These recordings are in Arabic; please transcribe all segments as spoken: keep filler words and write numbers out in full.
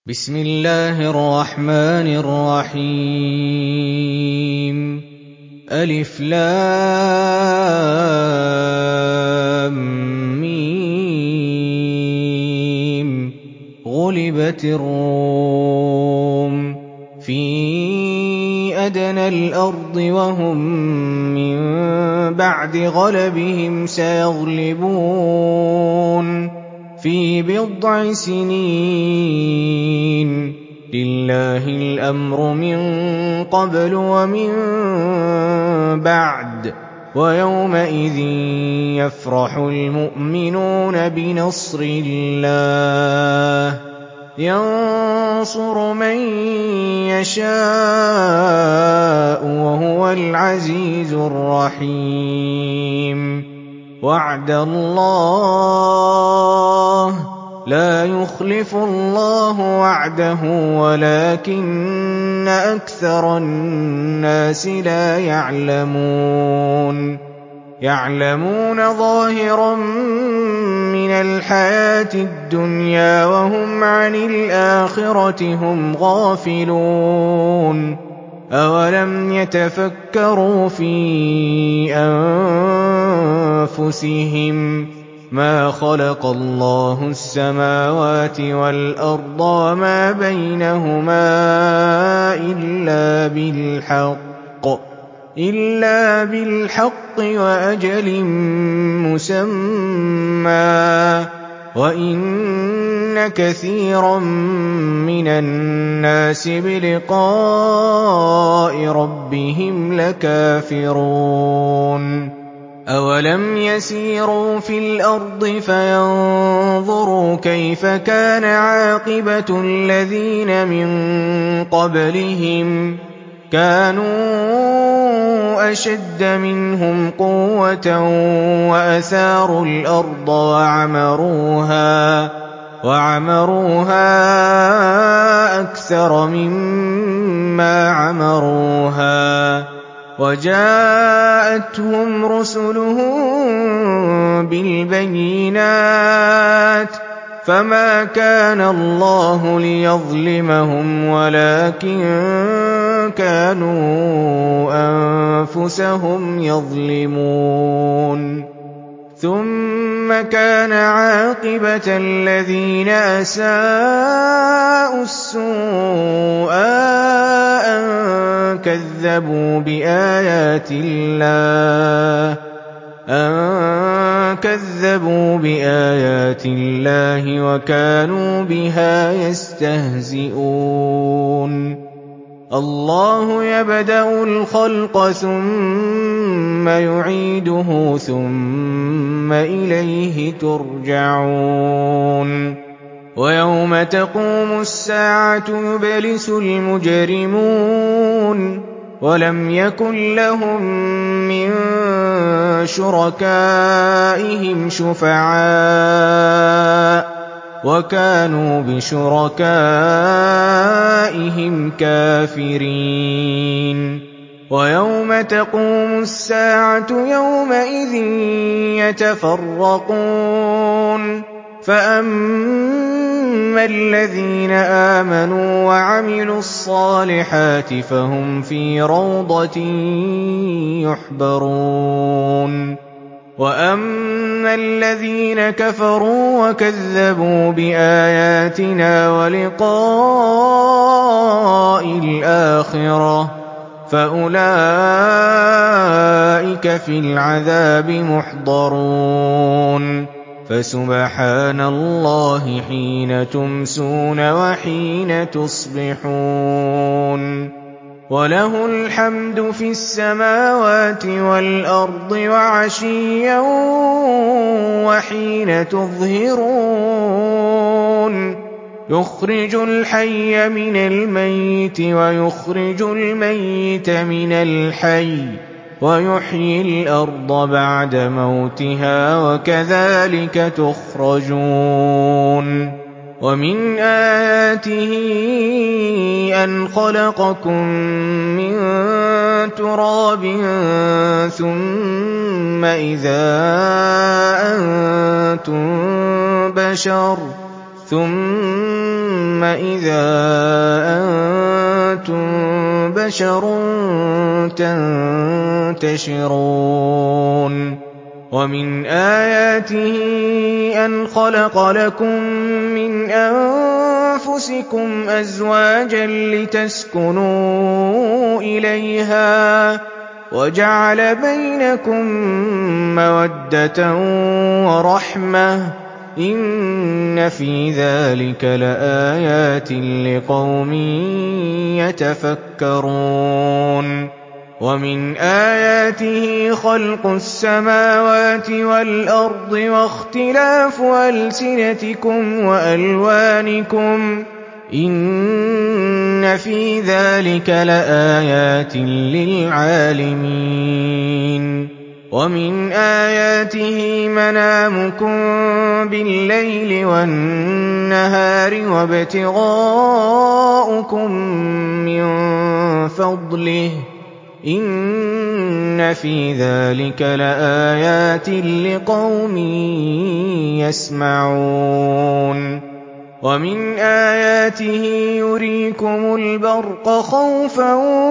بسم الله الرحمن الرحيم ألف لام ميم غلبت الروم في أدنى الأرض وهم من بعد غلبهم سيغلبون في بضع سنين لله الأمر من قبل ومن بعد ويومئذ يفرح المؤمنون بنصر الله ينصر من يشاء وهو العزيز الرحيم وعد الله لا يخلف الله وعده ولكن أكثر الناس لا يعلمون يعلمون ظاهرا من الحياة الدنيا وهم عن الآخرة هم غافلون أولم يتفكروا في أنفسهم ما خلق الله السماوات والأرض وما بينهما إلا بالحق إلا بالحق وأجل مسمى وإن كثيرا من الناس بلقاء ربهم لكافرون أولم يسيروا في الأرض فينظروا كيف كان عاقبة الذين من قبلهم كانوا أشد منهم قوة وأثاروا الأرض وعمروها وعمروها أكثر مما عمروها وجاءتهم رسلهم بالبينات فما كان الله ليظلمهم ولكن كانوا أنفسهم يظلمون ثم كان عاقبة الذين أساءوا السوء أن كذبوا بآيات الله أن كذبوا بآيات الله وكانوا بها يستهزئون الله يبدأ الخلق ثم يعيده ثم إليه ترجعون ويوم تقوم الساعة يبلس المجرمون ولم يكن لهم من شركائهم شفعاء وكانوا بشركائهم كافرين ويوم تقوم الساعة يومئذ يتفرقون فأما الذين آمنوا وعملوا الصالحات فهم في روضة يحبرون وأما الذين كفروا وكذبوا بآياتنا ولقاء الآخرة فأولئك في العذاب محضرون فسبحان الله حين تمسون وحين تصبحون وله الحمد في السماوات والأرض وعشيا وحين تظهرون يخرج الحي من الميت ويخرج الميت من الحي ويحيي الأرض بعد موتها وكذلك تخرجون ومن آياته أن خلقكم من تراب ثم إذا أنتم بشر ثُمَّ إِذَا أَنتُم بَشَرٌ تَنتَشِرُونَ وَمِنْ آيَاتِهِ أَنْ خَلَقَ لَكُم مِّنْ أَنفُسِكُمْ أَزْوَاجًا لِّتَسْكُنُوا إِلَيْهَا وَجَعَلَ بَيْنَكُم مَّوَدَّةً وَرَحْمَةً ۚ إِنَّ فِي ذَٰلِكَ لَآيَاتٍ لِّقَوْمٍ يَتَفَكَّرُونَ وَمِنْ آيَاتِهِ خَلْقُ السَّمَاوَاتِ وَالْأَرْضِ وَاخْتِلَافُ أَلْسِنَتِكُمْ وَأَلْوَانِكُمْ ۚ إِنَّ فِي ذَٰلِكَ لَآيَاتٍ لِّلْعَالِمِينَ وَمِنْ آيَاتِهِ مَنَامُكُم بِاللَّيْلِ وَالنَّهَارِ وَابْتِغَاؤُكُم مِّن فَضْلِهِ ۚ إِنَّ فِي ذَٰلِكَ لَآيَاتٍ لِّقَوْمٍ يَسْمَعُونَ وَمِنْ آيَاتِهِ يُرِيكُمُ الْبَرْقَ خَوْفًا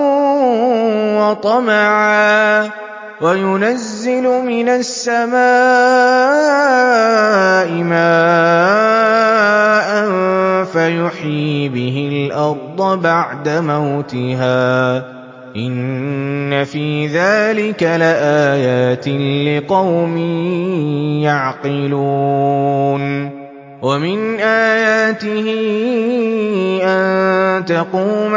وَطَمَعًا وَيُنَزِّلُ مِنَ السَّمَاءِ مَاءً فَيُحْيِي بِهِ الْأَرْضَ بَعْدَ مَوْتِهَا ۚ إِنَّ فِي ذَٰلِكَ لَآيَاتٍ لِّقَوْمٍ يَعْقِلُونَ وَمِنْ آيَاتِهِ أَن تَقُومَ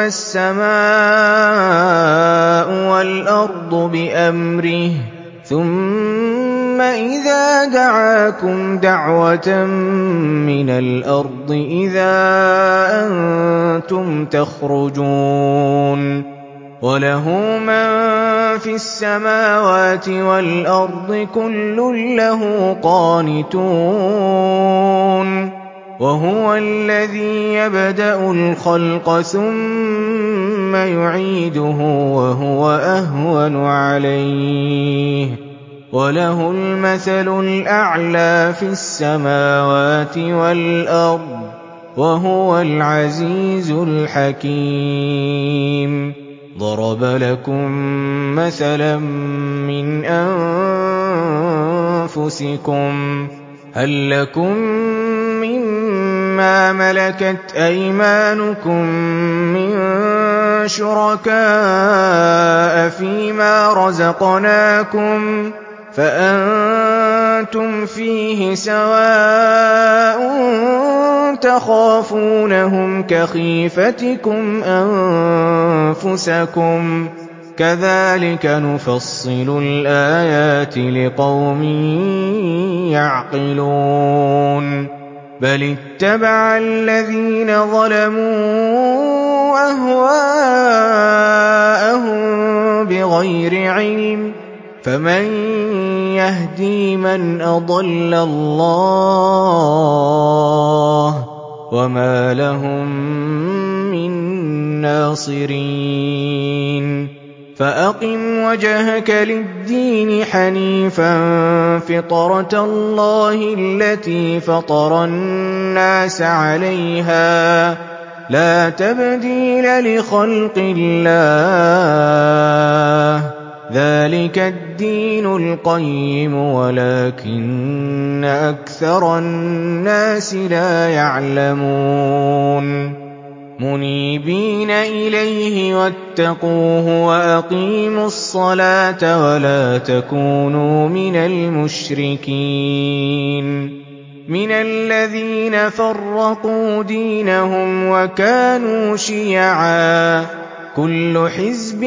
السَّمَاءُ وَالْأَرْضُ بِأَمْرِهِ ثُمَّ إِذَا دَعَاكُمْ دَعْوَةً مِّنَ الْأَرْضِ إِذَا أَنتُمْ تَخْرُجُونَ وَلَهُ مَن فِي السَّمَاوَاتِ وَالْأَرْضِ كُلٌّ لَّهُ قَانِتُونَ وَهُوَ الَّذِي يَبْدَأُ الْخَلْقَ ثُمَّ يُعِيدُهُ وَهُوَ أَهْوَنُ عَلَيْهِ ۖ وَلَهُ الْمَثَلُ الْأَعْلَىٰ فِي السَّمَاوَاتِ وَالْأَرْضِ ۖ وَهُوَ الْعَزِيزُ الْحَكِيمُ ضَرَبَ لَكُم مَّثَلًا مِّنْ أَنفُسِكُمْ ۖ هَل لَّكُم مِّمَّا مَلَكَتْ أَيْمَانُكُم مِّن شُرَكَاءَ فِيمَا رَزَقْنَاكُمْ فَأَنتُمْ فِيهِ سَوَاءٌ تَخَافُونَهُمْ كَخِيفَتِكُمْ أَنفُسَكُمْ ۚ كَذَٰلِكَ نُفَصِّلُ الْآيَاتِ لِقَوْمٍ يَعْقِلُونَ بَلِ اتَّبَعَ الَّذِينَ ظَلَمُوا أَهْوَاءَهُم بِغَيْرِ عِلْمٍ ۖ فَمَن يَهْدِي مَنْ أَضَلَّ اللَّهُ ۖ وَمَا لَهُم مِّن نَّاصِرِينَ فَأَقِمْ وَجْهَكَ لِلدِّينِ حَنِيفًا فِطْرَتَ اللَّهِ الَّتِي فَطَرَ النَّاسَ عَلَيْهَا ۚ لَا تَبْدِيلَ لِخَلْقِ اللَّهِ ۚ ذَٰلِكَ الدِّينُ الْقَيِّمُ وَلَٰكِنَّ أَكْثَرَ النَّاسِ لَا يَعْلَمُونَ مُنِيبِينَ إِلَيْهِ وَاتَّقُوهُ وَأَقِيمُوا الصَّلَاةَ وَلَا تَكُونُوا مِنَ الْمُشْرِكِينَ مِنَ الَّذِينَ فَرَّقُوا دِينَهُمْ وَكَانُوا شِيَعًا ۖ كُلُّ حِزْبٍ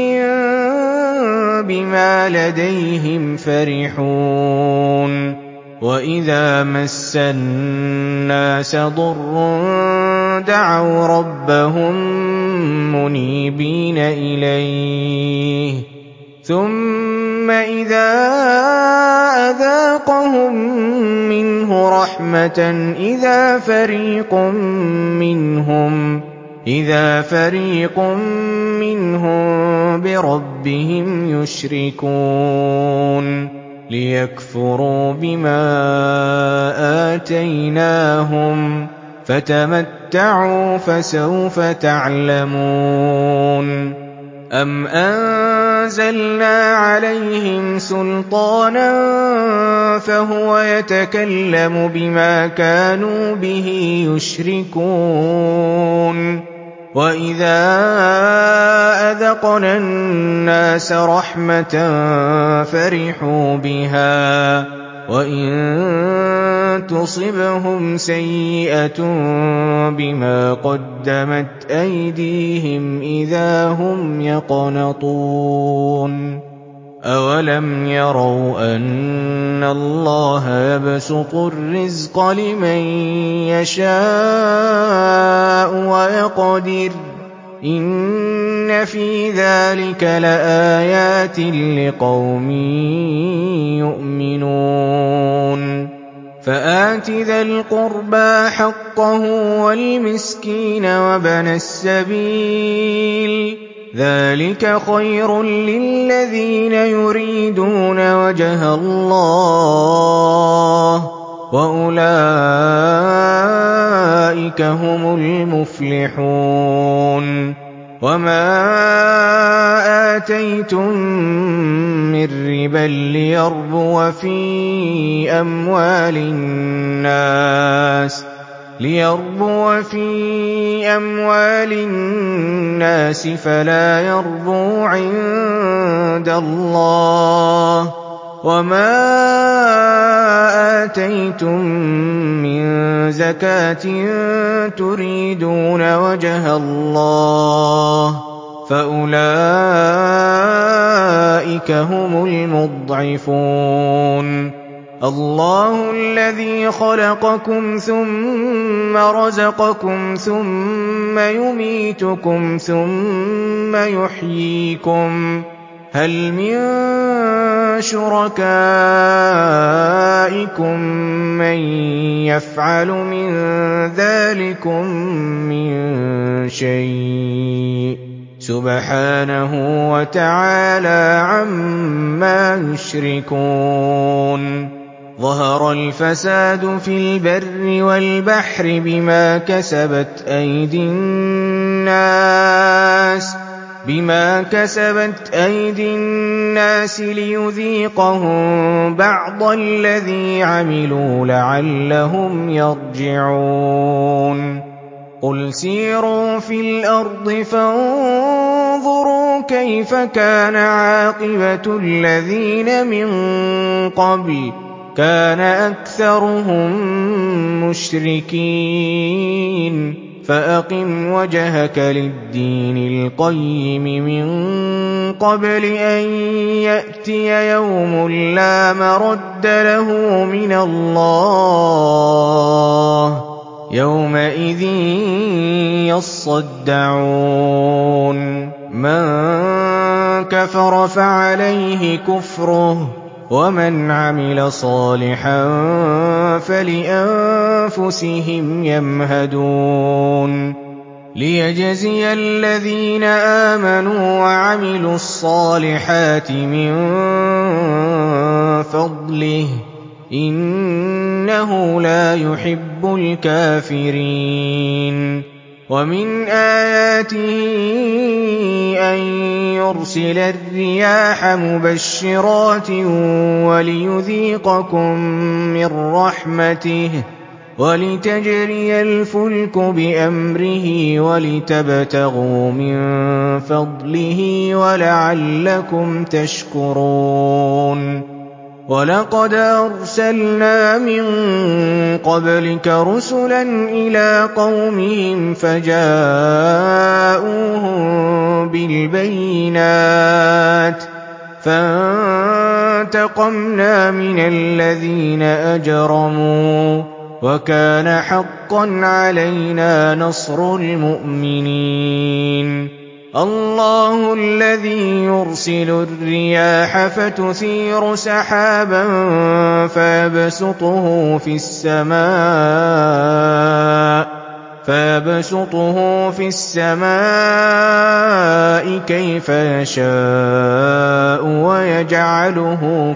بِمَا لَدَيْهِمْ فَرِحُونَ وَإِذَا مَسَّ النَّاسَ ضُرٌّ دَعَوْا رَبَّهُم مُّنِيبِينَ إِلَيْهِ ثُمَّ إِذَا أَذَاقَهُم مِّنْهُ رَحْمَةً إِذَا فَرِيقٌ مِّنْهُمْ إِذَا فَرِيقٌ مِّنْهُم بِرَبِّهِمْ يُشْرِكُونَ لِيَكْفُرُوا بِمَا آتَيْنَاهُمْ ۚ فَتَمَتَّعُوا فَسَوْفَ تَعْلَمُونَ أَمْ أَنزَلْنَا عَلَيْهِمْ سُلْطَانًا فَهُوَ يَتَكَلَّمُ بِمَا كَانُوا بِهِ يُشْرِكُونَ وَإِذَا أَذَقْنَا النَّاسَ رَحْمَةً فَرِحُوا بِهَا وَإِن تُصِبْهُمْ سَيِّئَةٌ بِمَا قَدَّمَتْ أَيْدِيهِمْ إِذَا هُمْ يَقْنَطُونَ أَوَلَمْ يَرَوْا أَنَّ اللَّهَ يَبْسُطُ الرِّزْقَ لِمَن يَشَاءُ وَيَقْدِرُ إِنَّ فِي ذَلِكَ لَآيَاتٍ لِقَوْمٍ يُؤْمِنُونَ فَآتِ ذَا الْقُرْبَىٰ حَقَّهُ وَالْمِسْكِينَ وَابْنَ السَّبِيلِ ذَٰلِكَ خَيْرٌ لِّلَّذِينَ يُرِيدُونَ وَجْهَ اللَّهِ وَأُولَٰئِكَ هُمُ الْمُفْلِحُونَ وَمَا آتَيْتُم مِّن رِّبًا لِّيَرْبُوَ فِي أَمْوَالِ النَّاسِ لِيَرْبُوَ فِي أَمْوَالِ النَّاسِ فَلَا يَرْبُو عِندَ اللَّهِ وَمَا آتَيْتُم مِّن زَكَاةٍ تُرِيدُونَ وَجْهَ اللَّهِ فَأُولَٰئِكَ هُمُ الْمُضْعِفُونَ اللَّهُ الَّذِي خَلَقَكُمْ ثُمَّ رَزَقَكُمْ ثُمَّ يُمِيتُكُمْ ثُمَّ يُحْيِيكُمْ هَلْ مِن شُرَكَائِكُم مَّن يَفْعَلُ مِن ذَٰلِكُم مِّن شَيْءٍ سُبْحَانَهُ وَتَعَالَىٰ عَمَّا يُشْرِكُونَ ظَهَرَ الْفَسَادُ فِي الْبَرِّ وَالْبَحْرِ بِمَا كَسَبَتْ أَيْدِي النَّاسِ بِمَا كَسَبَتْ أَيْدِي النَّاسِ لِيُذِيقَهُم بَعْضَ الَّذِي عَمِلُوا لَعَلَّهُمْ يَرْجِعُونَ قُلْ سِيرُوا فِي الْأَرْضِ فَانظُرُوا كَيْفَ كَانَ عَاقِبَةُ الَّذِينَ مِن قَبْلُ كَانَ أَكْثَرُهُم مُّشْرِكِينَ فَأَقِمْ وَجْهَكَ لِلدِّينِ الْقَيِّمِ مِن قَبْلِ أَن يَأْتِيَ يَوْمٌ لَّا مَرَدَّ لَهُ مِنَ اللَّهِ يَوْمَئِذٍ يَصَّدَّعُونَ مَن كَفَرَ فَعَلَيْهِ كُفْرُهُ وَمَنْ عَمِلَ صَالِحًا فَلِأَنفُسِهِمْ يَمْهَدُونَ لِيَجْزِيَ الَّذِينَ آمَنُوا وَعَمِلُوا الصَّالِحَاتِ مِن فَضْلِهِ إِنَّهُ لَا يُحِبُّ الْكَافِرِينَ وَمِنْ آيَاتِهِ أَن يُرْسِلَ الرِّيَاحَ مُبَشِّرَاتٍ وَلِيُذِيقَكُم مِّن رَّحْمَتِهِ وَلِتَجْرِيَ الْفُلْكُ بِأَمْرِهِ وَلِتَبْتَغُوا مِن فَضْلِهِ وَلَعَلَّكُمْ تَشْكُرُونَ وَلَقَدْ أَرْسَلْنَا مِن قَبْلِكَ رُسُلًا إِلَىٰ قَوْمِهِمْ فَجَاءُوهُم بِالْبَيِّنَاتِ فَانتَقَمْنَا مِنَ الَّذِينَ أَجْرَمُوا وَكَانَ حَقًّا عَلَيْنَا نَصْرُ الْمُؤْمِنِينَ اللَّهُ الَّذِي يُرْسِلُ الرِّيَاحَ فَتُثِيرُ سَحَابًا فَيَبْسُطُهُ فِي السَّمَاءِ فَيَبْسُطُهُ فِي السَّمَاءِ كَيْفَ يَشَاءُ وَيَجْعَلُهُ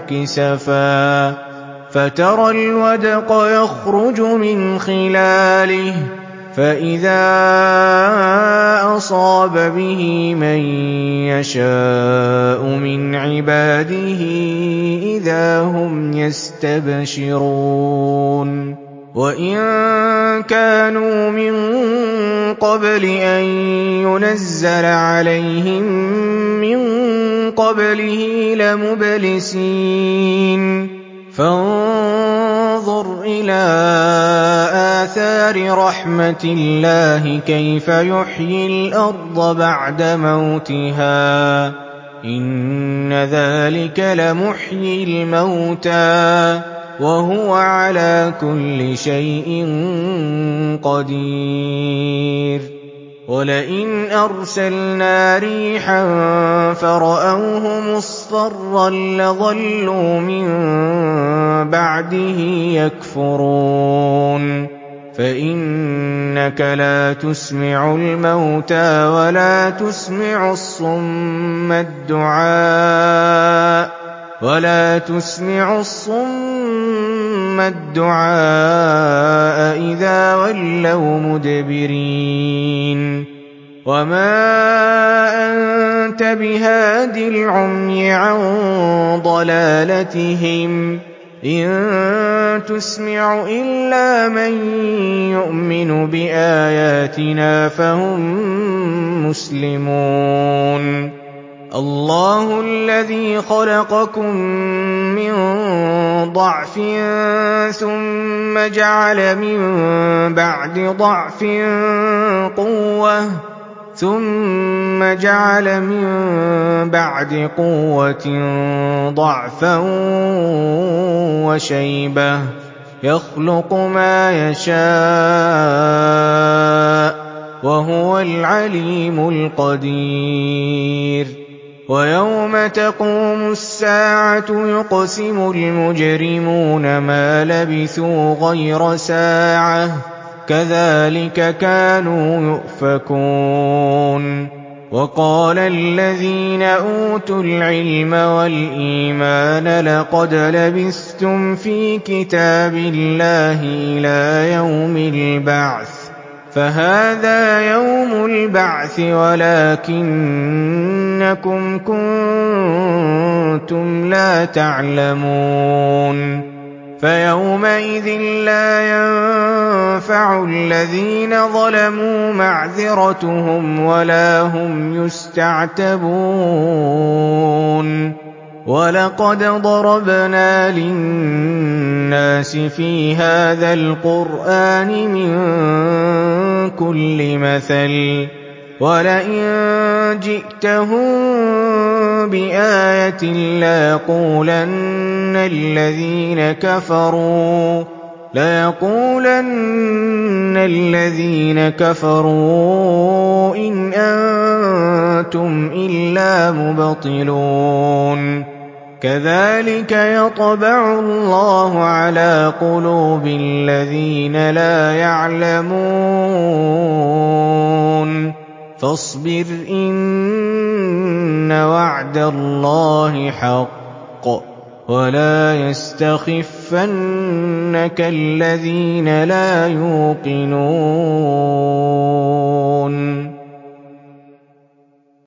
كِسَفًا فَتَرَى الْوَدْقَ يَخْرُجُ مِنْ خِلَالِهِ فَإِذَا أَصَابَ بِهِ مَن يَشَاءُ مِنْ عِبَادِهِ إِذَا هُمْ يَسْتَبْشِرُونَ وَإِن كَانُوا مِن قَبْلِ أَن يُنَزَّلَ عَلَيْهِم مِّن قَبْلِهِ لَمُبْلِسِينَ فَانظُرْ إِلَىٰ آثَارِ رَحْمَتِ اللَّهِ كَيْفَ يُحْيِي الْأَرْضَ بَعْدَ مَوْتِهَا ۚ إِنَّ ذَٰلِكَ لَمُحْيِي الْمَوْتَىٰ ۖ وَهُوَ عَلَىٰ كُلِّ شَيْءٍ قَدِيرٌ وَلَئِنْ أَرْسَلْنَا رِيحًا فَرَأَوْهُ مُصْفَرًّا لَّظَلُّوا مِن بَعْدِهِ يَكْفُرُونَ فَإِنَّكَ لَا تُسْمِعُ الْمَوْتَىٰ وَلَا تُسْمِعُ الصُّمَّ الدُّعَاءَ وَلَا تُسْمِعُ الصُّمَّ الدُّعَاءَ إِذَا وَلَّوْا مُدْبِرِينَ وَمَا أَنتَ بِهَادِ الْعُمْيِ عَن ضَلَالَتِهِمْ ۖ إِن تُسْمِعُ إِلَّا مَن يُؤْمِنُ بِآيَاتِنَا فَهُم مُّسْلِمُونَ اللَّهُ الَّذِي خَلَقَكُم مِّن ضَعْفٍ ثُمَّ جَعَلَ مِن بَعْدِ ضَعْفٍ قُوَّةً ثُمَّ جَعَلَ مِن بَعْدِ قُوَّةٍ ضَعْفًا وَشَيْبَةً ۚ يَخْلُقُ مَا يَشَاءُ ۖ وَهُوَ الْعَلِيمُ الْقَدِيرُ وَيَوْمَ تَقُومُ السَّاعَةُ يُقْسِمُ الْمُجْرِمُونَ مَا لَبِثُوا غَيْرَ سَاعَةٍ ۚ كَذَٰلِكَ كَانُوا يُؤْفَكُونَ وَقَالَ الَّذِينَ أُوتُوا الْعِلْمَ وَالْإِيمَانَ لَقَدْ لَبِثْتُمْ فِي كِتَابِ اللَّهِ إِلَىٰ يَوْمِ الْبَعْثِ ۖ فَهَٰذَا يَوْمُ الْبَعْثِ وَلَٰكِنَّكُمْ كُنتُمْ لَا تَعْلَمُونَ فَيَوْمَئِذٍ لَّا يَنفَعُ الَّذِينَ ظَلَمُوا مَعْذِرَتُهُمْ وَلَا هُمْ يُسْتَعْتَبُونَ وَلَقَدْ ضَرَبْنَا لِلنَّاسِ فِي هَٰذَا الْقُرْآنِ مِن كُلِّ مَثَلٍ ۚ وَلَئِن جِئْتَهُم بِآيَةٍ لَّيَقُولَنَّ الَّذِينَ كَفَرُوا إِنْ أَنتُمْ إِلَّا مُبْطِلُونَ كَذَٰلِكَ يَطْبَعُ اللَّهُ عَلَىٰ قُلُوبِ الَّذِينَ لَا يَعْلَمُونَ فَاصْبِرْ إِنَّ وَعْدَ اللَّهِ حَقٌّ وَلَا يَسْتَخِفَّنَّكَ الَّذِينَ لَا يُوقِنُونَ